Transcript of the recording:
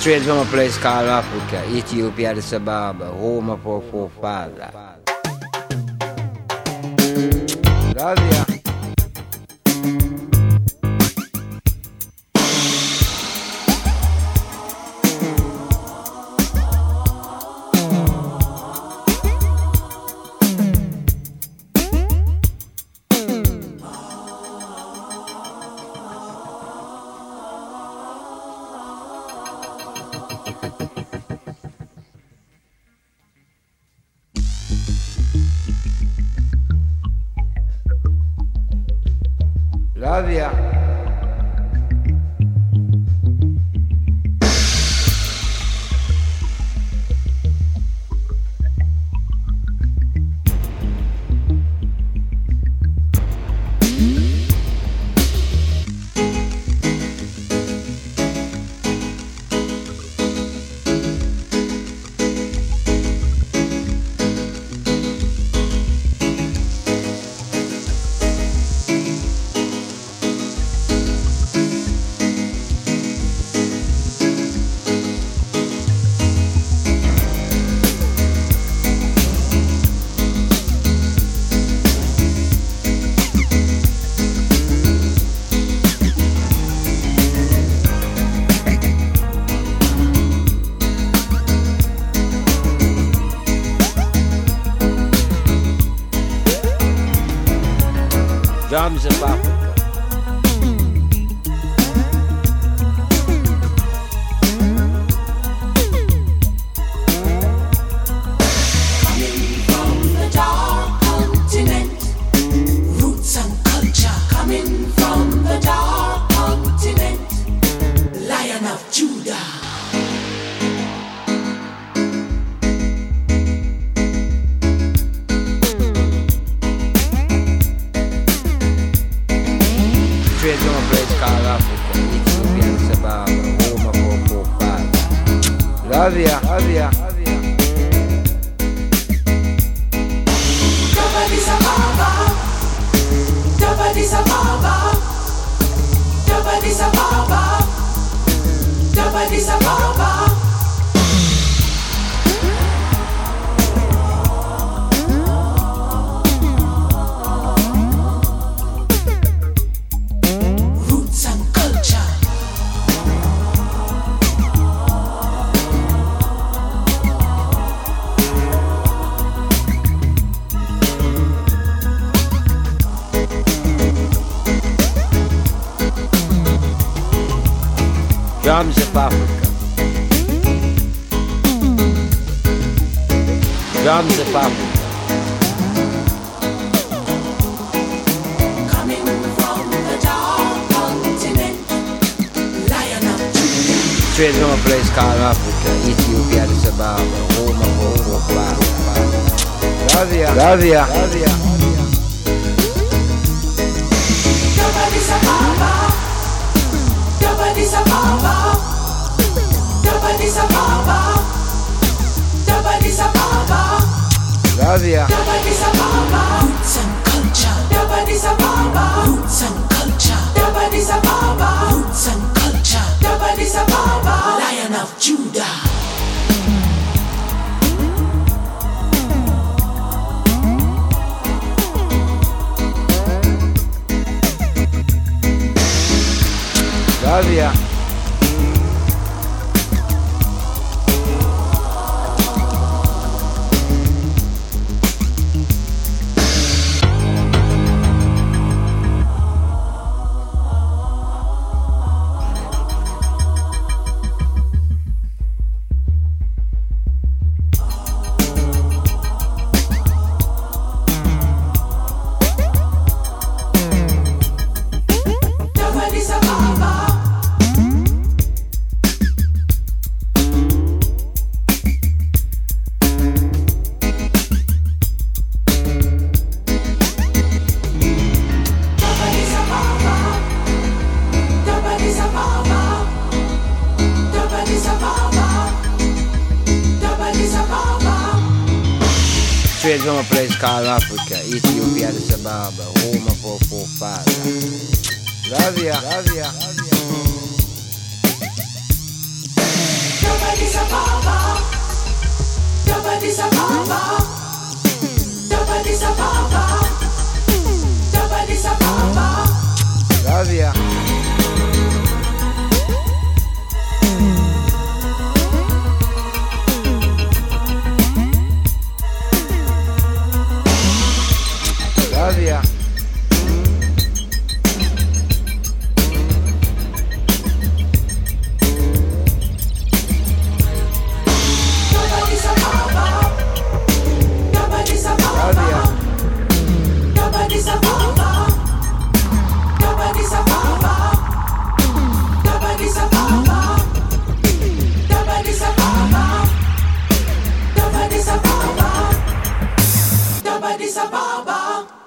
Straight from a place called Africa, Ethiopia, Addis Ababa, home of our forefathers. Love ya. Love ya. Drums of Africa. Coming from the dark continent, roots and culture. Coming from the dark continent, Lion of Judah. Straight from a place called Africa, Ethiopia, Addis Ababa, home of our forefathers. Love ya, love ya. Addis Ababa, Addis Ababa, Addis Ababa, Addis Ababa. Roots and culture. Drums of Africa. Drums of Africa. Coming from the dark continent, Lion of Judah. Straight from a place called Africa, Ethiopia, Addis Ababa, home of our forefathers. Love ya, love ya, love ya. Addis Ababa, Addis Ababa, Addis Ababa, Addis Ababa. Love ya. Addis Ababa, roots and culture. Addis Ababa, roots and culture. Addis Ababa, roots and culture. Addis Ababa, Lion of Judah. Love ya. Addis Ababa. Straight from a place called Africa, Ethiopia, Addis Ababa, home of our forefathers. Love ya, love ya, love ya. Rabia. Rabia. Addis Ababa.